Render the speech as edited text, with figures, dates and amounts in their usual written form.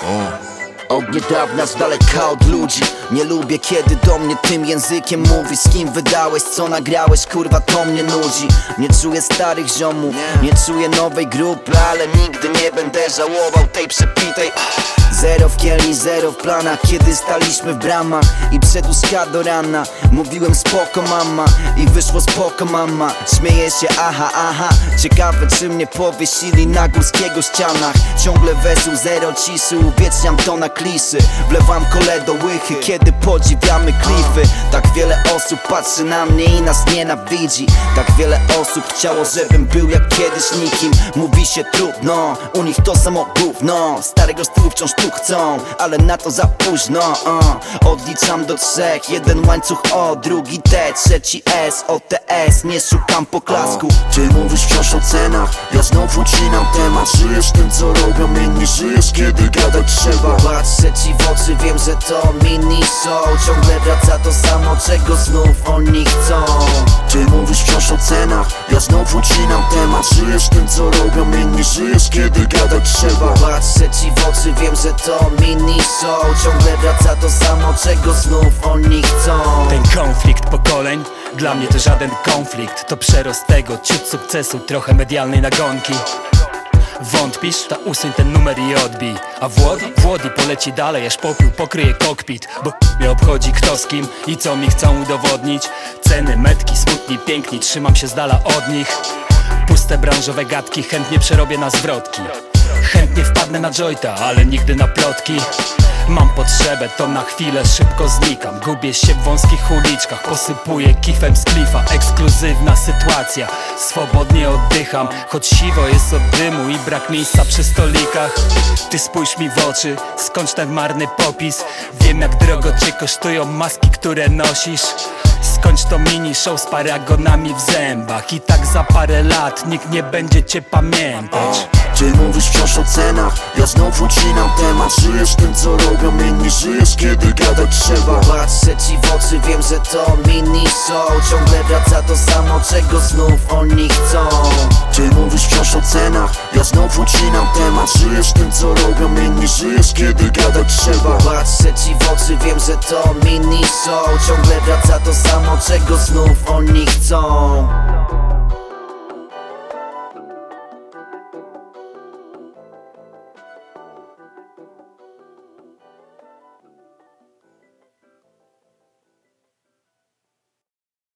Od niedawna z daleka od ludzi. Nie lubię, kiedy do mnie tym językiem mówisz. Z kim wydałeś, co nagrałeś, kurwa, to mnie nudzi. Nie czuję starych ziomów, nie czuję nowej grupy, ale nigdy nie będę żałował tej przepitej. Zero w kielni, zero w planach, kiedy staliśmy w bramach i przed łóżka do rana mówiłem spoko mama i wyszło spoko mama. Śmieję się, aha, aha. Ciekawe, czy mnie powiesili na Górskiego ścianach. Ciągle wesół, zero ciszy, uwieczniam to na kliszy. Wlewam kole do łychy, kiedy podziwiamy klify. Tak wiele osób patrzy na mnie i nas nienawidzi. Tak wiele osób chciało, żebym był jak kiedyś nikim. Mówi się trudno, u nich to samo gówno. Starego stylu wciąż tu chcą, ale na to za późno. Odliczam do 3, jeden łańcuch O, drugi T, trzeci S, OTS. Nie szukam poklasku. Ty mówisz wciąż o cenach, ja znów ucinam temat. Żyjesz tym, co robią inni, żyjesz, kiedy gadać trzeba. Patrzę ci w oczy, wiem, że to mini show. Ciągle wraca to samo, czego znów oni chcą. Ty mówisz wciąż o cenach, ja znów ucinam temat. Żyjesz tym, co robią inni, żyjesz, kiedy gadać trzeba. Patrzę ci w oczy, wiem, że to mini show. Ciągle wraca to samo, czego znów oni chcą. Ten konflikt pokoleń, dla mnie to żaden konflikt. To przerost tego, ciut sukcesu, trochę medialnej nagonki. Wątpisz? To usuń ten numer i odbij. A Włodi poleci dalej, aż popiół pokryje kokpit. Bo mnie obchodzi kto z kim i co mi chcą udowodnić. Ceny, metki, smutni, piękni, trzymam się z dala od nich. Puste branżowe gadki, chętnie przerobię na zwrotki. Chętnie wpadnę na jointa, ale nigdy na plotki. Mam potrzebę, to na chwilę szybko znikam. Gubię się w wąskich uliczkach, posypuję kifem z klifa. Ekskluzywna sytuacja, swobodnie oddycham. Choć siwo jest od dymu i brak miejsca przy stolikach. Ty spójrz mi w oczy, skończ ten marny popis. Wiem, jak drogo cię kosztują maski, które nosisz. Skończ to mini show z paragonami w zębach. I tak za parę lat nikt nie będzie cię pamiętać. Ty mówisz wciąż o cenach, ja znów ucinam temat. Żyjesz tym, co robią inni, żyjesz, kiedy gadać trzeba. Patrzę ci w oczy, wiem, że to mini show. Ciągle wraca to samo, czego znów oni chcą. Ty mówisz wciąż o cenach, ja znów ucinam temat. Żyjesz tym, co robią inni, żyjesz, kiedy gadać trzeba. Patrzę ci w oczy, wiem, że to mini show. Ciągle wraca to samo, czego znów oni chcą.